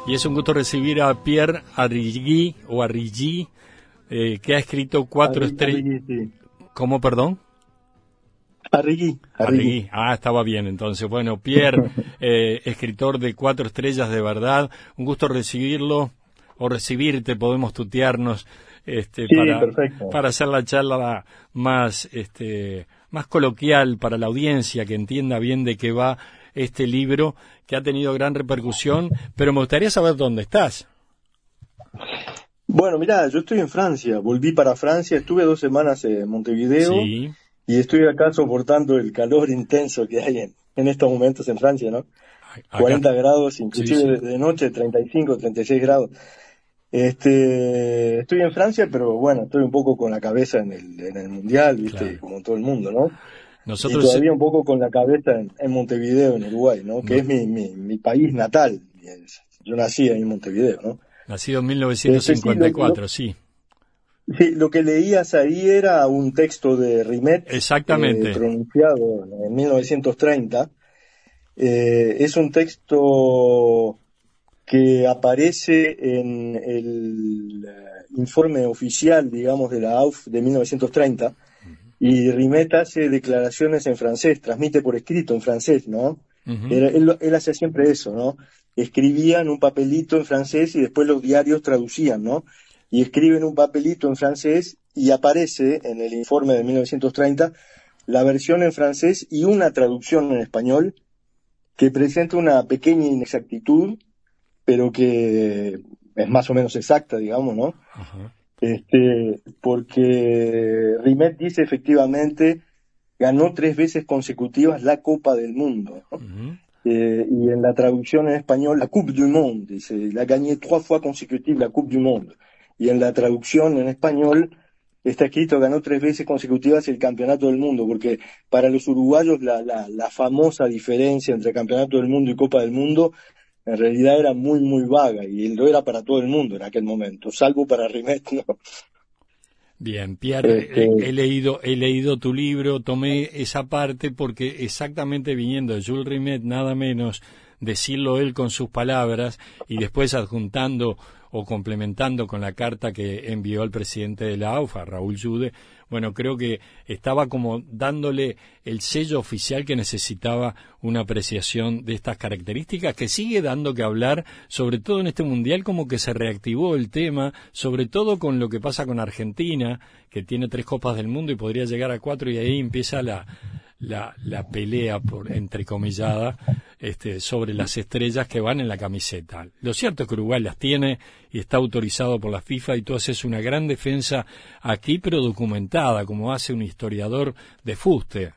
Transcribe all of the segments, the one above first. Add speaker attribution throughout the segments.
Speaker 1: Y es un gusto recibir a Pierre Arrigui, o Arrigui, que ha escrito cuatro estrellas.
Speaker 2: Sí.
Speaker 1: ¿Cómo, perdón?
Speaker 2: Arrigui.
Speaker 1: Arrigui. Ah, estaba bien entonces. Bueno, Pierre, escritor de 4 estrellas de verdad. Un gusto recibirlo, o recibirte, podemos tutearnos,
Speaker 2: Sí,
Speaker 1: para
Speaker 2: perfecto.
Speaker 1: hacer la charla más, más coloquial para la audiencia, que entienda bien de qué va este libro, que ha tenido gran repercusión, pero me gustaría saber dónde estás.
Speaker 2: Bueno, mirá, yo estoy en Francia, volví para Francia, estuve 2 semanas en Montevideo
Speaker 1: Sí.
Speaker 2: y estoy acá soportando el calor intenso que hay en estos momentos en Francia, ¿no?
Speaker 1: Acá.
Speaker 2: 40 grados,
Speaker 1: Sí,
Speaker 2: inclusive
Speaker 1: sí.
Speaker 2: de noche, 35, 36 grados. Estoy en Francia, pero bueno, estoy un poco con la cabeza en el Mundial, ¿viste?
Speaker 1: Claro.
Speaker 2: Como todo el mundo, ¿no? Y
Speaker 1: Nosotros,
Speaker 2: todavía un poco con la cabeza en Montevideo, en Uruguay, ¿no? Que
Speaker 1: no,
Speaker 2: es mi país natal. Yo nací ahí en Montevideo, ¿no?
Speaker 1: nacido en
Speaker 2: Sí,
Speaker 1: 1954, sí.
Speaker 2: sí, lo que leías ahí era un texto de Rimet,
Speaker 1: Exactamente.
Speaker 2: pronunciado en 1930. Es un texto que aparece en el informe oficial, digamos, de la AUF de 1930, y Rimet hace declaraciones en francés, transmite por escrito en francés, ¿no?
Speaker 1: Ujú.
Speaker 2: Él hacía siempre eso, ¿no? Escribía en un papelito en francés y después los diarios traducían, ¿no? Y escribe en un papelito en francés y aparece en el informe de 1930 la versión en francés y una traducción en español que presenta una pequeña inexactitud, pero que es más o menos exacta, digamos, ¿no?
Speaker 1: Ajá.
Speaker 2: Porque Rimet dice efectivamente ganó 3 veces consecutivas la Copa del Mundo, ¿no?
Speaker 1: Ujú.
Speaker 2: Y en la traducción en español, la Coupe du Monde, dice, il a gagné 3 fois consécutives la Coupe du Monde. Y en la traducción en español está escrito, ganó 3 veces consecutivas el Campeonato del Mundo, porque para los uruguayos la famosa diferencia entre Campeonato del Mundo y Copa del Mundo en realidad era muy, muy vaga, y lo era para todo el mundo en aquel momento, salvo para Rimet, ¿no?
Speaker 1: Bien, Pierre,
Speaker 2: Este,
Speaker 1: he leído tu libro, tomé esa parte porque exactamente viniendo de Jules Rimet, nada menos, decirlo él con sus palabras y después adjuntando o complementando con la carta que envió al presidente de la AUFA, Raúl Jude, bueno, creo que estaba como dándole el sello oficial que necesitaba una apreciación de estas características, que sigue dando que hablar, sobre todo en este mundial, como que se reactivó el tema, sobre todo con lo que pasa con Argentina, que tiene 3 Copas del Mundo y podría llegar a 4, y ahí empieza la pelea, por entrecomillada, sobre las estrellas que van en la camiseta. Lo cierto es que Uruguay las tiene y está autorizado por la FIFA, y tú haces una gran defensa aquí, pero documentada, como hace un historiador de fuste.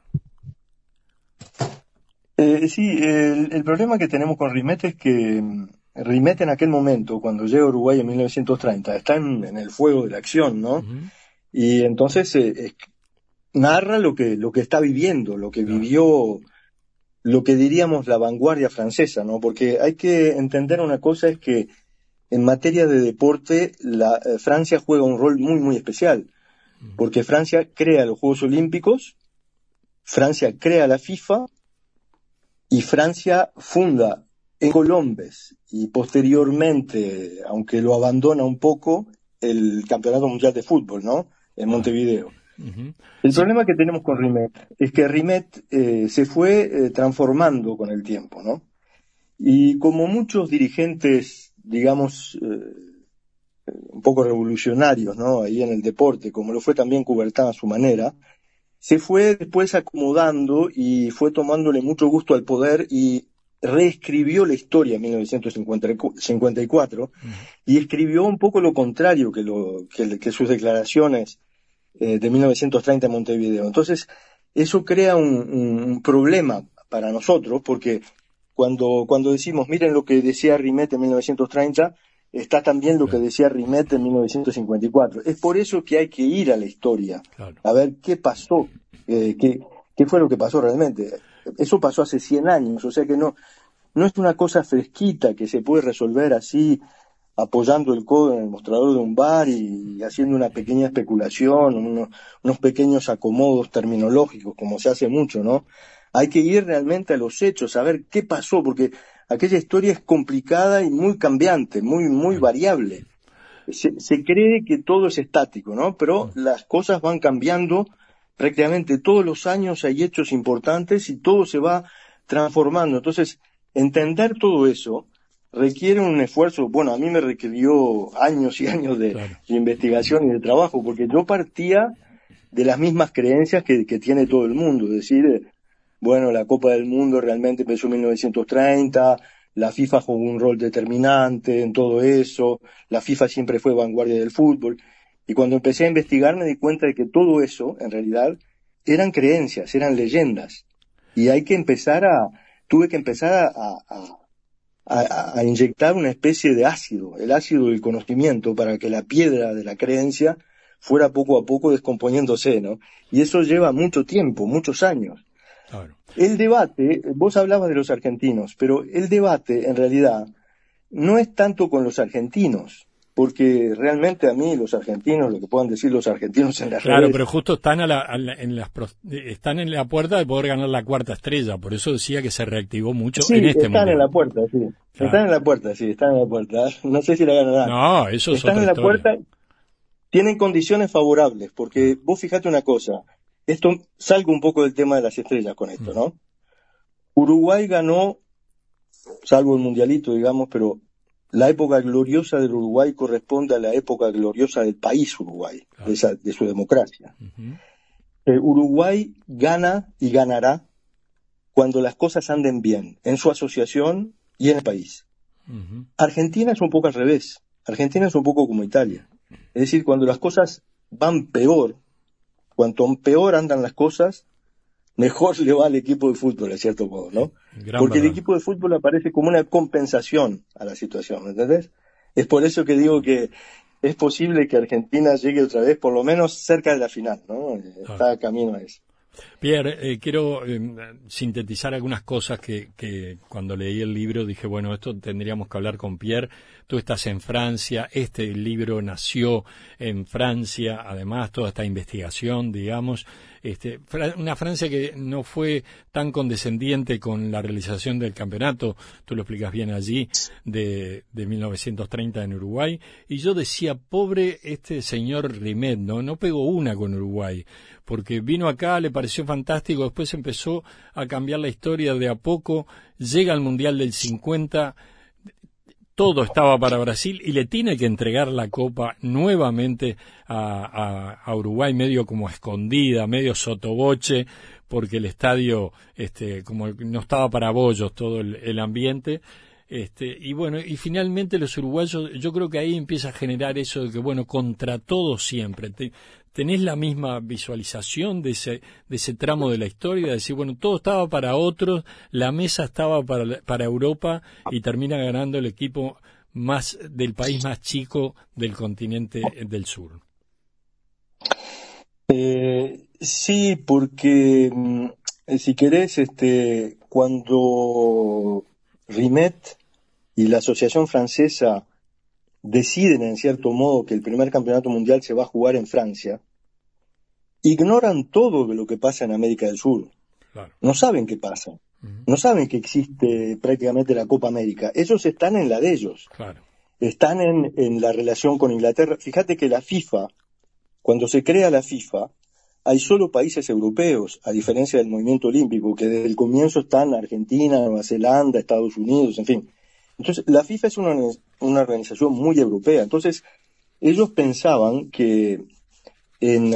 Speaker 2: sí, el problema que tenemos con Rimet es que Rimet en aquel momento, cuando llega a Uruguay en 1930, está en el fuego de la acción, ¿no?
Speaker 1: Uh-huh.
Speaker 2: Y entonces narra lo que está viviendo, lo que
Speaker 1: Claro.
Speaker 2: vivió, lo que diríamos la vanguardia francesa, ¿no? Porque hay que entender una cosa, es que en materia de deporte, Francia juega un rol muy, muy especial, porque Francia crea los Juegos Olímpicos, Francia crea la FIFA, y Francia funda en Colombes y posteriormente, aunque lo abandona un poco, el Campeonato Mundial de Fútbol, ¿no? En
Speaker 1: Claro.
Speaker 2: Montevideo.
Speaker 1: Uh-huh.
Speaker 2: El
Speaker 1: Sí.
Speaker 2: problema que tenemos con Rimet es que Rimet se fue transformando con el tiempo, ¿no? Y como muchos dirigentes, digamos, un poco revolucionarios, ¿no? Ahí en el deporte, como lo fue también Coubertin a su manera, se fue después acomodando y fue tomándole mucho gusto al poder y reescribió la historia en 1954
Speaker 1: Uh-huh.
Speaker 2: y escribió un poco lo contrario que sus declaraciones de 1930 en Montevideo. Entonces, eso crea un problema para nosotros, porque cuando decimos, miren lo que decía Rimet en 1930, está también lo que
Speaker 1: Claro.
Speaker 2: decía Rimet en 1954. Es por eso que hay que ir a la historia,
Speaker 1: Claro.
Speaker 2: a ver qué pasó, qué fue lo que pasó realmente. Eso pasó hace 100 años, o sea que no es una cosa fresquita que se puede resolver así, apoyando el codo en el mostrador de un bar y haciendo una pequeña especulación, unos pequeños acomodos terminológicos, como se hace mucho, ¿no? Hay que ir realmente a los hechos, a ver qué pasó, porque aquella historia es complicada y muy cambiante, muy variable. Se cree que todo es estático, ¿no? Pero las cosas van cambiando prácticamente todos los años, hay hechos importantes y todo se va transformando. Entonces, entender todo eso requiere un esfuerzo. Bueno, a mí me requirió años y años de investigación y de trabajo, porque yo partía de las mismas creencias que tiene todo el mundo. Es decir, bueno, la Copa del Mundo realmente empezó en 1930, la FIFA jugó un rol determinante en todo eso, la FIFA siempre fue vanguardia del fútbol. Y cuando empecé a investigar me di cuenta de que todo eso, en realidad, eran creencias, eran leyendas. Y tuve que empezar a inyectar una especie de ácido, el ácido del conocimiento, para que la piedra de la creencia fuera poco a poco descomponiéndose, ¿no? Y eso lleva mucho tiempo, muchos años.
Speaker 1: Claro.
Speaker 2: El debate, vos hablabas de los argentinos, pero el debate en realidad no es tanto con los argentinos, porque realmente a mí los argentinos, lo que puedan decir los argentinos en las
Speaker 1: Claro,
Speaker 2: redes,
Speaker 1: pero justo están están en la puerta de poder ganar la cuarta estrella, por eso decía que se reactivó mucho
Speaker 2: sí,
Speaker 1: en este
Speaker 2: están
Speaker 1: mundial.
Speaker 2: en la puerta, sí.
Speaker 1: Claro.
Speaker 2: Están en la puerta, sí, están en la puerta. No sé si la ganarán.
Speaker 1: No, eso es
Speaker 2: Están
Speaker 1: otra
Speaker 2: en la
Speaker 1: historia.
Speaker 2: puerta, tienen condiciones favorables, porque vos fijate una cosa, salgo un poco del tema de las estrellas con esto, ¿no? Uruguay ganó, salvo el mundialito, digamos, pero la época gloriosa del Uruguay corresponde a la época gloriosa del país Uruguay, de su democracia. Uruguay gana y ganará cuando las cosas anden bien, en su asociación y en el país. Argentina es un poco al revés. Argentina es un poco como Italia. Es decir, cuando las cosas van peor, cuanto peor andan las cosas, mejor le va al equipo de fútbol, de cierto modo, ¿no? Porque el equipo de fútbol aparece como una compensación a la situación, ¿me entendés? Es por eso que digo que es posible que Argentina llegue otra vez, por lo menos cerca de la final, ¿no? Está camino a eso.
Speaker 1: Pierre, quiero sintetizar algunas cosas que cuando leí el libro dije, bueno, esto tendríamos que hablar con Pierre. Tú estás en Francia, este libro nació en Francia, además toda esta investigación, digamos, una Francia que no fue tan condescendiente con la realización del campeonato, tú lo explicas bien allí, de 1930 en Uruguay, y yo decía, pobre este señor Rimet, no pegó una con Uruguay, porque vino acá, le pareció fantástico, después empezó a cambiar la historia de a poco, llega al Mundial del 50, todo estaba para Brasil y le tiene que entregar la copa nuevamente a Uruguay, medio como escondida, medio sotoboche, porque el estadio como no estaba para bollos todo el ambiente. Y bueno, y finalmente los uruguayos, yo creo que ahí empieza a generar eso de que, bueno, contra todo siempre. ¿Tenés la misma visualización de ese tramo de la historia? De decir, bueno, todo estaba para otros, la mesa estaba para Europa y termina ganando el equipo del país más chico del continente del sur.
Speaker 2: Sí, porque si querés, cuando Rimet y la Asociación Francesa deciden en cierto modo que el primer campeonato mundial se va a jugar en Francia, ignoran todo de lo que pasa en América del Sur. Claro. No saben qué pasa. No saben que existe prácticamente la Copa América. Ellos están en la de ellos. Claro. Están en la relación con Inglaterra. Fíjate que la FIFA, cuando se crea la FIFA, hay solo países europeos, a diferencia del movimiento olímpico, que desde el comienzo están Argentina, Nueva Zelanda, Estados Unidos, en fin. Entonces, la FIFA es una organización muy europea. Entonces, ellos pensaban que en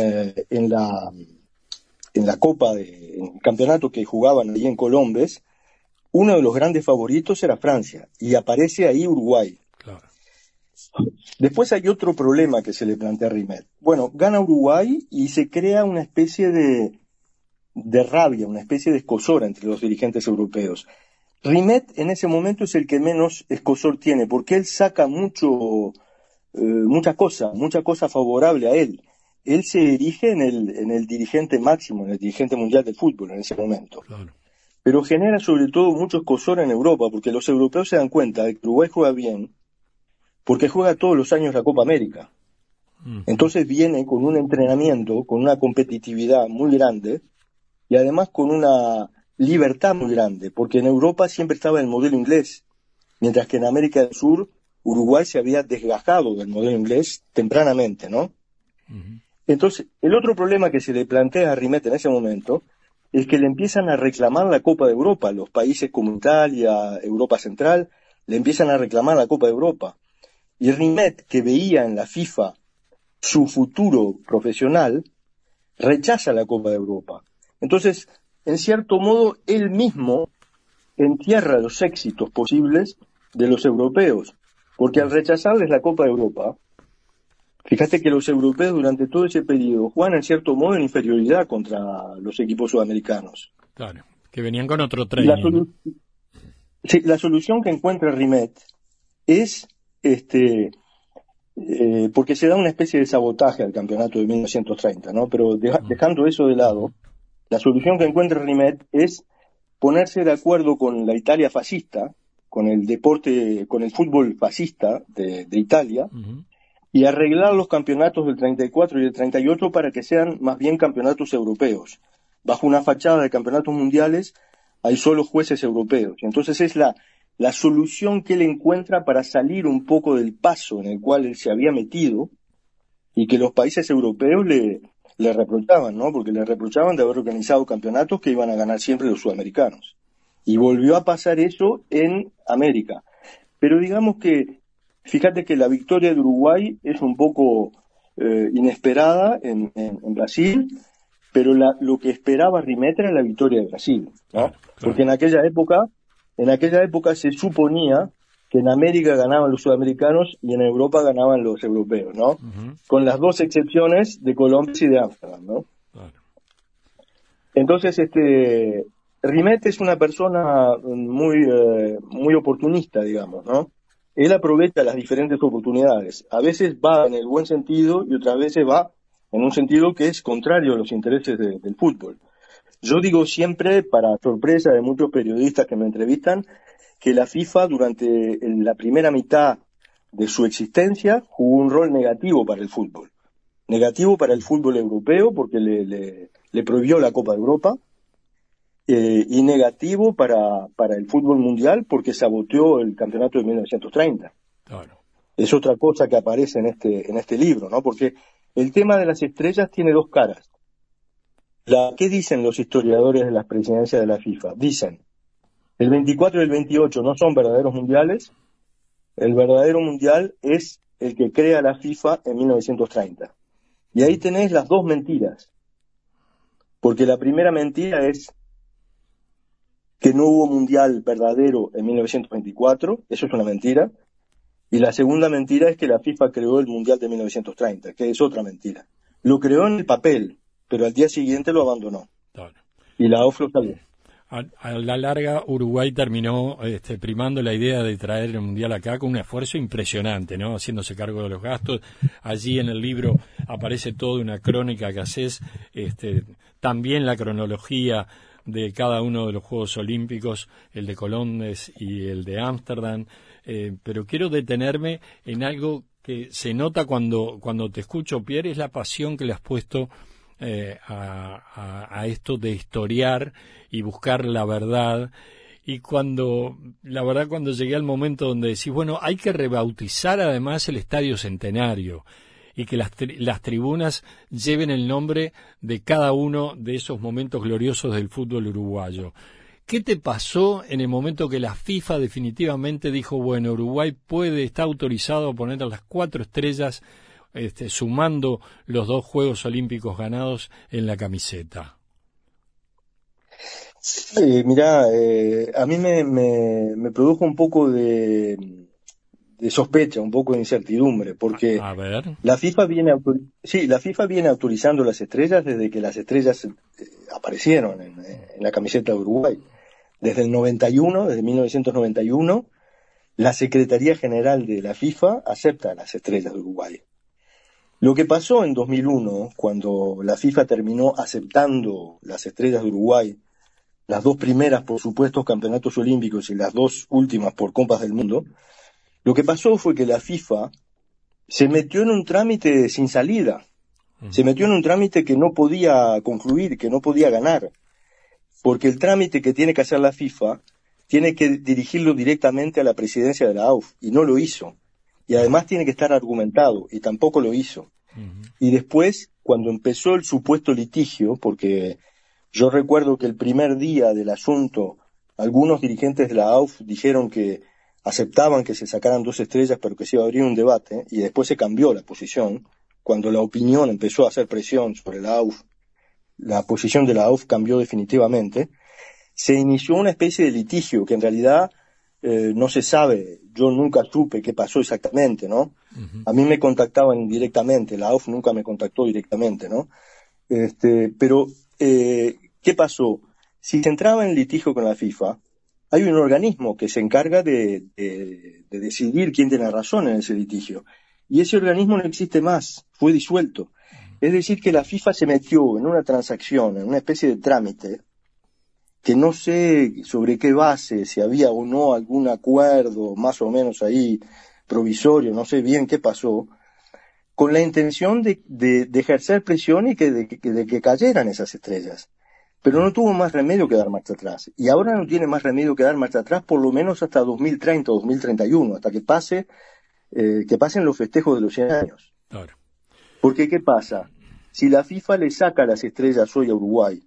Speaker 2: la Copa, en el campeonato que jugaban allí en Colombes, uno de los grandes favoritos era Francia, y aparece ahí Uruguay. Claro. Después hay otro problema que se le plantea a Rimet. Bueno, gana Uruguay y se crea una especie de rabia, una especie de escozor entre los dirigentes europeos. Rimet en ese momento es el que menos escozor tiene, porque él saca mucha cosa favorable a él. Él se erige en el dirigente máximo, en el dirigente mundial del fútbol en ese momento. Claro. Pero genera sobre todo mucho escozor en Europa, porque los europeos se dan cuenta de que Uruguay juega bien, porque juega todos los años la Copa América. Entonces viene con un entrenamiento, con una competitividad muy grande, y además con una libertad muy grande, porque en Europa siempre estaba el modelo inglés, mientras que en América del Sur Uruguay se había desgajado del modelo inglés tempranamente, ¿no?
Speaker 1: Ujú.
Speaker 2: Entonces, el otro problema que se le plantea a Rimet en ese momento es que le empiezan a reclamar la Copa de Europa, los países como Italia, Europa Central, le empiezan a reclamar la Copa de Europa. Y Rimet, que veía en la FIFA su futuro profesional, rechaza la Copa de Europa. Entonces, en cierto modo, él mismo entierra los éxitos posibles de los europeos, porque al rechazarles la Copa de Europa, fíjate que los europeos durante todo ese periodo juegan en cierto modo en inferioridad contra los equipos sudamericanos.
Speaker 1: Claro, que venían con otro
Speaker 2: Y la,
Speaker 1: training, ¿no?
Speaker 2: sí, la solución que encuentra Rimet es porque se da una especie de sabotaje al campeonato de 1930, ¿no? Pero dejando eso de lado, la solución que encuentra Rimet es ponerse de acuerdo con la Italia fascista, con el deporte, con el fútbol fascista de Italia,
Speaker 1: Ujú.
Speaker 2: y arreglar los campeonatos del 34 y del 38 para que sean más bien campeonatos europeos. Bajo una fachada de campeonatos mundiales hay solo jueces europeos. Entonces es la solución que él encuentra para salir un poco del paso en el cual él se había metido y que los países europeos le reprochaban, ¿no? Porque le reprochaban de haber organizado campeonatos que iban a ganar siempre los sudamericanos. Y volvió a pasar eso en América. Pero digamos que, fíjate que la victoria de Uruguay es un poco inesperada en Brasil, pero lo que esperaba Rimet era la victoria de Brasil, ¿no?
Speaker 1: Claro,
Speaker 2: Porque
Speaker 1: claro.
Speaker 2: en aquella época se suponía que en América ganaban los sudamericanos y en Europa ganaban los europeos, ¿no?
Speaker 1: Ujú.
Speaker 2: Con las dos excepciones de Colombia y de Ámsterdam, ¿no?
Speaker 1: Claro.
Speaker 2: Entonces, Rimet es una persona muy oportunista, digamos, ¿no? Él aprovecha las diferentes oportunidades. A veces va en el buen sentido y otras veces va en un sentido que es contrario a los intereses del fútbol. Yo digo siempre, para sorpresa de muchos periodistas que me entrevistan, que la FIFA durante la primera mitad de su existencia jugó un rol negativo para el fútbol. Negativo para el fútbol europeo porque le prohibió la Copa de Europa, y negativo para el fútbol mundial porque saboteó el campeonato de 1930.
Speaker 1: Claro.
Speaker 2: Es otra cosa que aparece en este libro, ¿no? Porque el tema de las estrellas tiene dos caras. ¿Qué dicen los historiadores de las presidencias de la FIFA? Dicen, el 24 y el 28 no son verdaderos mundiales, el verdadero mundial es el que crea la FIFA en 1930. Y ahí tenés las dos mentiras, porque la primera mentira es que no hubo mundial verdadero en 1924, eso es una mentira, y la segunda mentira es que la FIFA creó el mundial de 1930, que es otra mentira. Lo creó en el papel, pero al día siguiente lo abandonó,
Speaker 1: Claro.
Speaker 2: y la OFLO salió.
Speaker 1: A la larga, Uruguay terminó primando la idea de traer el Mundial acá con un esfuerzo impresionante, ¿no? Haciéndose cargo de los gastos. Allí en el libro aparece toda una crónica que haces, también la cronología de cada uno de los Juegos Olímpicos, el de Londres y el de Ámsterdam. Pero quiero detenerme en algo que se nota cuando te escucho, Pierre, es la pasión que le has puesto a esto de historiar y buscar la verdad. Y cuando llegué al momento donde decís, bueno, hay que rebautizar además el Estadio Centenario y que las tribunas lleven el nombre de cada uno de esos momentos gloriosos del fútbol uruguayo. ¿Qué te pasó en el momento que la FIFA definitivamente dijo, bueno, Uruguay está autorizado a poner a las 4 estrellas, sumando los 2 Juegos Olímpicos ganados en la camiseta?
Speaker 2: Mirá, a mí me produjo un poco de sospecha, un poco de incertidumbre, porque
Speaker 1: A ver.
Speaker 2: la FIFA la FIFA viene autorizando las estrellas desde que las estrellas aparecieron en la camiseta de Uruguay. Desde el 91, desde 1991, la Secretaría General de la FIFA acepta las estrellas de Uruguay. Lo que pasó en 2001, cuando la FIFA terminó aceptando las estrellas de Uruguay, las 2 primeras por supuestos campeonatos olímpicos y las 2 últimas por Copas del Mundo, lo que pasó fue que la FIFA se metió en un trámite sin salida, se metió en un trámite que no podía concluir, que no podía ganar. porque el trámite que tiene que hacer la FIFA tiene que dirigirlo directamente a la presidencia de la AUF, y no lo hizo. Y además tiene que estar argumentado, y tampoco lo hizo. Y después, cuando empezó el supuesto litigio, porque yo recuerdo que el primer día del asunto, algunos dirigentes de la AUF dijeron que aceptaban que se sacaran 2 estrellas, pero que se iba a abrir un debate, y después se cambió la posición. Cuando la opinión empezó a hacer presión sobre la AUF, la posición de la AUF cambió definitivamente. Se inició una especie de litigio que en realidad no se sabe. Yo nunca supe qué pasó exactamente, ¿no? A mí me contactaban directamente, la AUF nunca me contactó directamente, ¿no? Pero, ¿qué pasó? Si se entraba en litigio con la FIFA, hay un organismo que se encarga de decidir quién tiene razón en ese litigio. Y ese organismo no existe más, fue disuelto. Es decir, que la FIFA se metió en una transacción, en una especie de trámite, que no sé sobre qué base, si había o no algún acuerdo más o menos ahí provisorio, no sé bien qué pasó, con la intención de ejercer presión y de que cayeran esas estrellas. Pero no tuvo más remedio que dar marcha atrás. Y ahora no tiene más remedio que dar marcha atrás por lo menos hasta 2030 o 2031, hasta que pasen los festejos de los 100 años.
Speaker 1: Claro.
Speaker 2: Porque, ¿qué pasa? Si la FIFA le saca las estrellas hoy a Uruguay,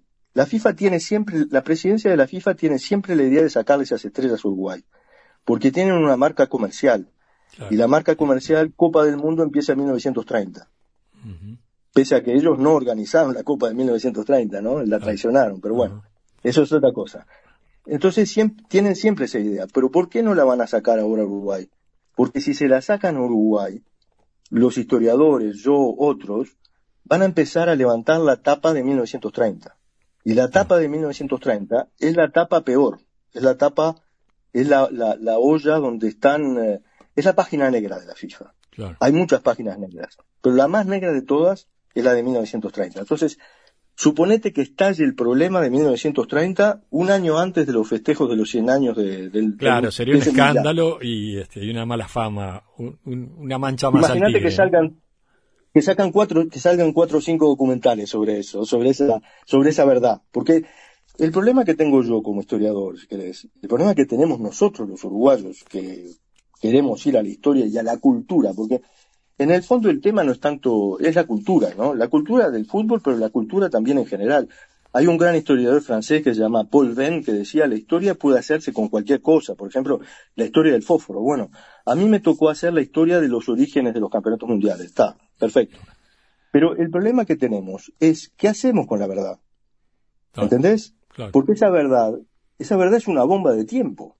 Speaker 2: la presidencia de la FIFA tiene siempre la idea de sacarle esas estrellas a Uruguay, porque tienen una marca comercial. Claro. Y la marca comercial Copa del Mundo empieza en 1930. Pese a que ellos no organizaron la Copa de 1930, ¿no? La traicionaron, pero bueno, eso es otra cosa. Entonces tienen siempre esa idea. Pero ¿por qué no la van a sacar ahora a Uruguay? Porque si se la sacan a Uruguay, los historiadores, yo, otros, van a empezar a levantar la tapa de 1930. Y la tapa de 1930 es la tapa peor. Es la olla donde están... es la página negra de la FIFA. Claro. Hay muchas páginas negras, pero la más negra de todas es la de 1930. Entonces, suponete que estalle el problema de 1930 un año antes de los festejos de los 100 años del...
Speaker 1: Claro, sería un escándalo y una mala fama, una mancha más al tigre.
Speaker 2: Imagínate que salgan 4 o 5 documentales sobre eso, sobre esa verdad. Porque el problema que tengo yo como historiador, si querés, el problema que tenemos nosotros los uruguayos, que queremos ir a la historia y a la cultura, porque en el fondo el tema no es tanto, es la cultura, ¿no? La cultura del fútbol, pero la cultura también en general. Hay un gran historiador francés que se llama Paul Venn que decía, la historia puede hacerse con cualquier cosa. Por ejemplo, la historia del fósforo. Bueno, a mí me tocó hacer la historia de los orígenes de los campeonatos mundiales. Está, perfecto. Pero el problema que tenemos es, ¿qué hacemos con la verdad? Claro. ¿Entendés? Claro. Porque esa verdad es una bomba de tiempo.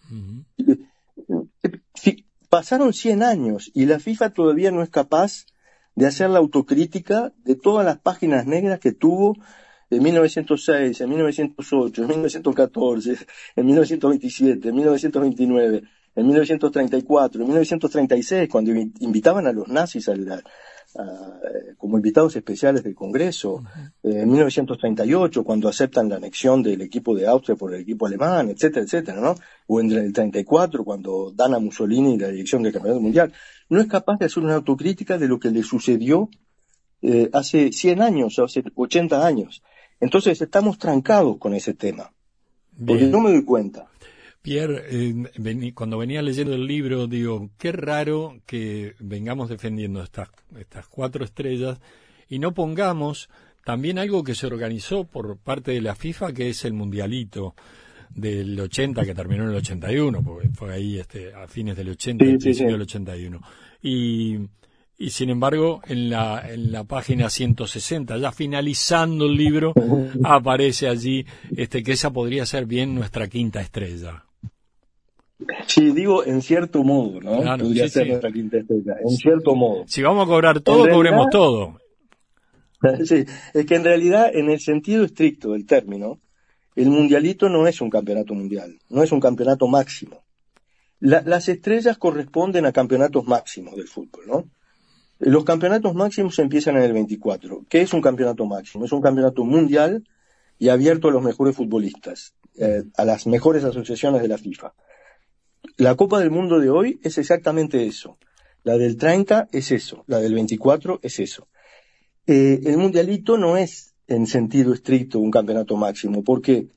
Speaker 2: Pasaron 100 años y la FIFA todavía no es capaz de hacer la autocrítica de todas las páginas negras que tuvo en 1906, en 1908, en 1914, en 1927, en 1929, en 1934, en 1936, cuando invitaban a los nazis como invitados especiales del Congreso, en 1938, cuando aceptan la anexión del equipo de Austria por el equipo alemán, etcétera, etcétera, ¿no? O en el 34, cuando dan a Mussolini la dirección del Campeonato Mundial. No es capaz de hacer una autocrítica de lo que le sucedió hace 100 años, hace 80 años. Entonces estamos trancados con ese tema. Porque no me doy cuenta.
Speaker 1: Pierre, cuando venía leyendo el libro, digo, qué raro que vengamos defendiendo estas 4 estrellas y no pongamos también algo que se organizó por parte de la FIFA, que es el Mundialito del 80, que terminó en el 81, porque fue ahí a fines del 80, principio del 81. Y sin embargo, en la página 160, ya finalizando el libro, aparece allí que esa podría ser bien nuestra 5ª estrella.
Speaker 2: Sí, digo en cierto modo, ¿no?
Speaker 1: Claro,
Speaker 2: podría ser nuestra 5ª estrella, en cierto modo.
Speaker 1: Si vamos a cobrar todo, cobremos todo.
Speaker 2: Sí, es que en realidad, en el sentido estricto del término, el Mundialito no es un campeonato mundial, no es un campeonato máximo. Las estrellas corresponden a campeonatos máximos del fútbol, ¿no? Los campeonatos máximos empiezan en el 24. ¿Qué es un campeonato máximo? Es un campeonato mundial y abierto a los mejores futbolistas, a las mejores asociaciones de la FIFA. La Copa del Mundo de hoy es exactamente eso. La del 30 es eso. La del 24 es eso. El Mundialito no es, en sentido estricto, un campeonato máximo. ¿Por qué?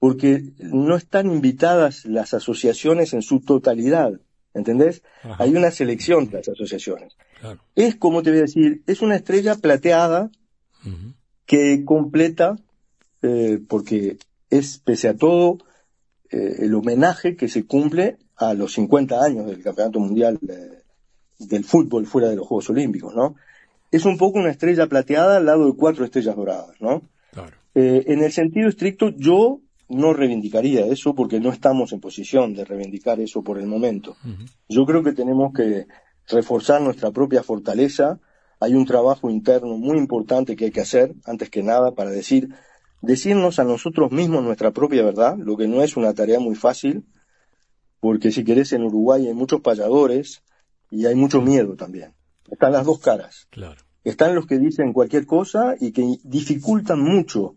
Speaker 2: porque no están invitadas las asociaciones en su totalidad, ¿entendés?
Speaker 1: Ajá.
Speaker 2: Hay una selección de las asociaciones.
Speaker 1: Claro.
Speaker 2: Es, como te voy a decir, es una estrella plateada
Speaker 1: Uh-huh.
Speaker 2: que completa, porque es, pese a todo, el homenaje que se cumple a los 50 años del Campeonato Mundial del fútbol fuera de los Juegos Olímpicos, ¿no? Es un poco una estrella plateada al lado de 4 estrellas doradas, ¿no?
Speaker 1: Claro.
Speaker 2: En el sentido estricto, yo no reivindicaría eso porque no estamos en posición de reivindicar eso por el momento.
Speaker 1: Uh-huh.
Speaker 2: Yo creo que tenemos que reforzar nuestra propia fortaleza. Hay un trabajo interno muy importante que hay que hacer, antes que nada, para decirnos a nosotros mismos nuestra propia verdad, lo que no es una tarea muy fácil, porque si querés en Uruguay hay muchos payadores y hay mucho miedo también. Están las dos caras.
Speaker 1: Claro.
Speaker 2: Están los que dicen cualquier cosa y que dificultan mucho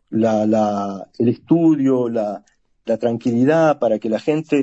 Speaker 2: el estudio, la tranquilidad para que la gente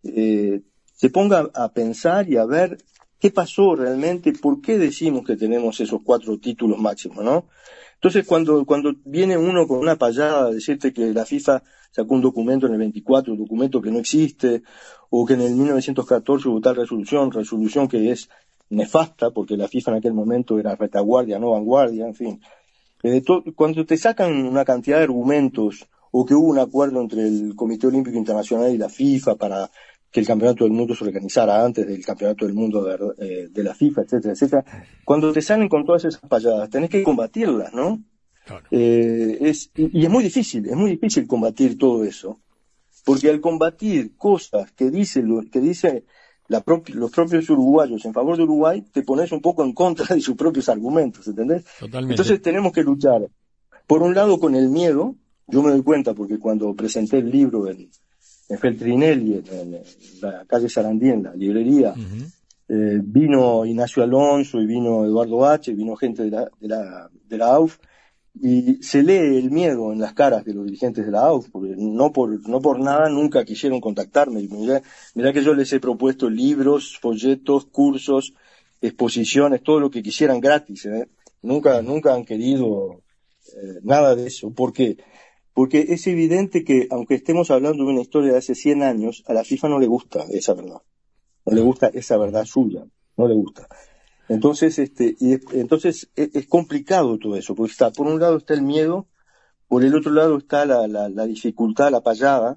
Speaker 2: se ponga a pensar y a ver qué pasó realmente, por qué decimos que tenemos esos 4 títulos máximos, ¿no? Entonces, cuando viene uno con una payada a decirte que la FIFA sacó un documento en el 24, un documento que no existe, o que en el 1914 hubo tal resolución que es nefasta, porque la FIFA en aquel momento era retaguardia, no vanguardia, en fin. Cuando te sacan una cantidad de argumentos, o que hubo un acuerdo entre el Comité Olímpico Internacional y la FIFA para que el Campeonato del Mundo se organizara antes del Campeonato del Mundo de la FIFA, etcétera, etcétera, cuando te salen con todas esas payadas, tenés que combatirlas, ¿no?
Speaker 1: Claro.
Speaker 2: Y es muy difícil combatir todo eso, porque al combatir cosas que dice los propios uruguayos en favor de Uruguay, te pones un poco en contra de sus propios argumentos, ¿entendés?
Speaker 1: Totalmente.
Speaker 2: Entonces tenemos que luchar, por un lado, con el miedo. Yo me doy cuenta porque cuando presenté el libro en Feltrinelli, en la calle Sarandí, en la librería,
Speaker 1: Uh-huh.
Speaker 2: Vino Ignacio Alonso y vino Eduardo H., vino gente de la AUF, y se lee el miedo en las caras de los dirigentes de la AUF, porque no por nada nunca quisieron contactarme. Mirá que yo les he propuesto libros, folletos, cursos, exposiciones, todo lo que quisieran gratis, ¿eh? Nunca han querido nada de eso. ¿Por qué? Porque es evidente que, aunque estemos hablando de una historia de hace 100 años, a la FIFA no le gusta esa verdad. No le gusta esa verdad suya. No le gusta. Entonces, entonces es complicado todo eso, porque por un lado está el miedo, por el otro lado está la dificultad, la payada,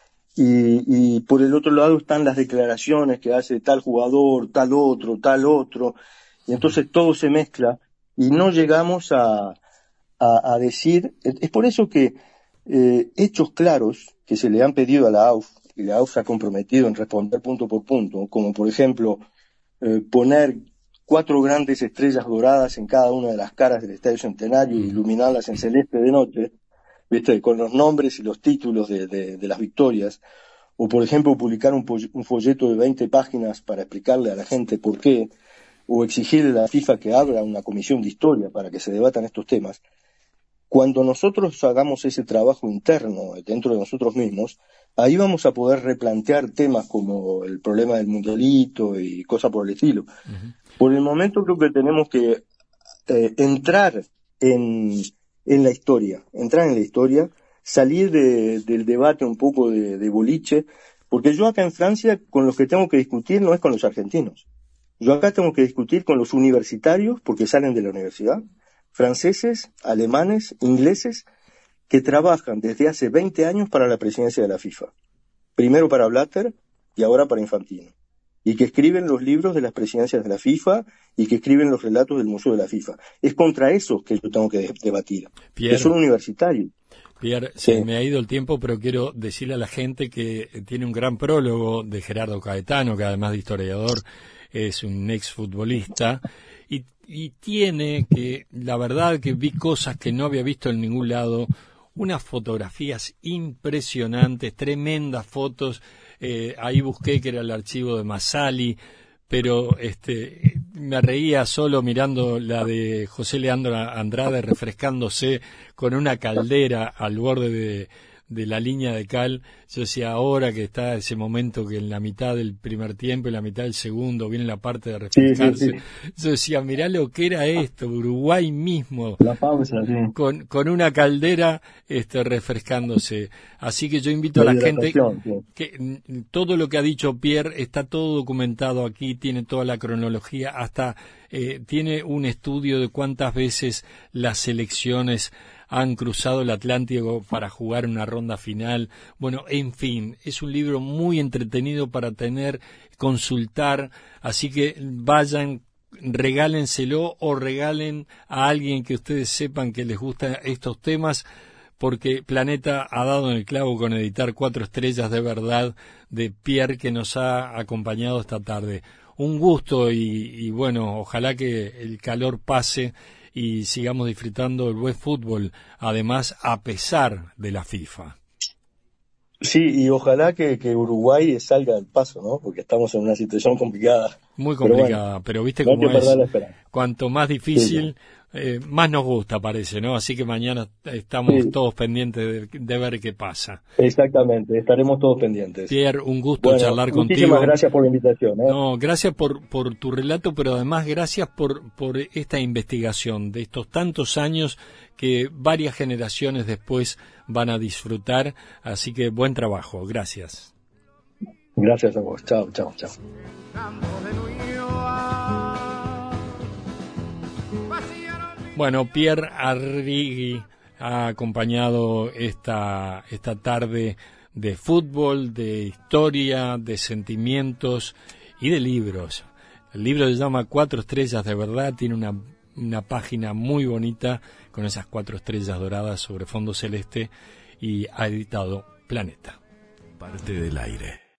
Speaker 2: y por el otro lado están las declaraciones que hace tal jugador, tal otro, y entonces todo se mezcla, y no llegamos a decir. Es por eso que hechos claros que se le han pedido a la AUF, y la AUF se ha comprometido en responder punto por punto, como por ejemplo poner 4 grandes estrellas doradas en cada una de las caras del Estadio Centenario y iluminarlas en celeste de noche, ¿viste? Con los nombres y los títulos de las victorias, o por ejemplo publicar un folleto de 20 páginas para explicarle a la gente por qué, o exigirle a la FIFA que abra una comisión de historia para que se debatan estos temas. Cuando nosotros hagamos ese trabajo interno dentro de nosotros mismos, ahí vamos a poder replantear temas como el problema del mundialito y cosas por el estilo. Uh-huh. Por el momento creo que tenemos que entrar en la historia, salir del debate un poco de boliche, porque yo acá en Francia con los que tengo que discutir no es con los argentinos. Yo acá tengo que discutir con los universitarios, porque salen de la universidad, franceses, alemanes, ingleses, que trabajan desde hace 20 años para la presidencia de la FIFA. Primero para Blatter y ahora para Infantino. Y que escriben los libros de las presidencias de la FIFA y que escriben los relatos del Museo de la FIFA. Es contra esos que yo tengo que debatir,
Speaker 1: Pierre,
Speaker 2: que son universitarios.
Speaker 1: Pierre, se me ha ido el tiempo, pero quiero decirle a la gente que tiene un gran prólogo de Gerardo Caetano, que además de historiador es un exfutbolista, y tiene que, la verdad que vi cosas que no había visto en ningún lado, unas fotografías impresionantes, tremendas fotos. Ahí busqué que era el archivo de Masali, pero me reía solo mirando la de José Leandro Andrade refrescándose con una caldera al borde de la línea de cal. Yo decía, ahora que está ese momento que en la mitad del primer tiempo y la mitad del segundo viene la parte de refrescarse, yo decía, mirá lo que era esto, Uruguay mismo,
Speaker 2: la pausa,
Speaker 1: con una caldera refrescándose. Así que yo invito a la gente que todo lo que ha dicho Pierre está todo documentado aquí, tiene toda la cronología, hasta tiene un estudio de cuántas veces las selecciones han cruzado el Atlántico para jugar una ronda final. Bueno, en fin, es un libro muy entretenido para consultar, así que vayan, regálenselo o regalen a alguien que ustedes sepan que les gustan estos temas, porque Planeta ha dado en el clavo con editar 4 estrellas de verdad de Pierre, que nos ha acompañado esta tarde. Un gusto y bueno, ojalá que el calor pase y sigamos disfrutando del buen fútbol, además a pesar de la FIFA.
Speaker 2: Sí, y ojalá que Uruguay salga del paso, ¿no? Porque estamos en una situación complicada.
Speaker 1: Muy complicada, pero viste cómo es. Cuanto más difícil, más nos gusta, parece, ¿no? Así que mañana estamos todos pendientes de ver qué pasa.
Speaker 2: Exactamente, estaremos todos pendientes.
Speaker 1: Pierre, un gusto charlar contigo.
Speaker 2: Muchísimas gracias por la invitación.
Speaker 1: No, gracias por tu relato, pero además gracias por esta investigación de estos tantos años que varias generaciones después van a disfrutar. Así que buen trabajo, gracias.
Speaker 2: Gracias a vos, chao, chao, chao.
Speaker 1: Bueno, Pierre Arrighi ha acompañado esta tarde de fútbol, de historia, de sentimientos y de libros. El libro se llama 4 estrellas de verdad, tiene una página muy bonita con esas 4 estrellas doradas sobre fondo celeste y ha editado Planeta.
Speaker 3: Parte del aire.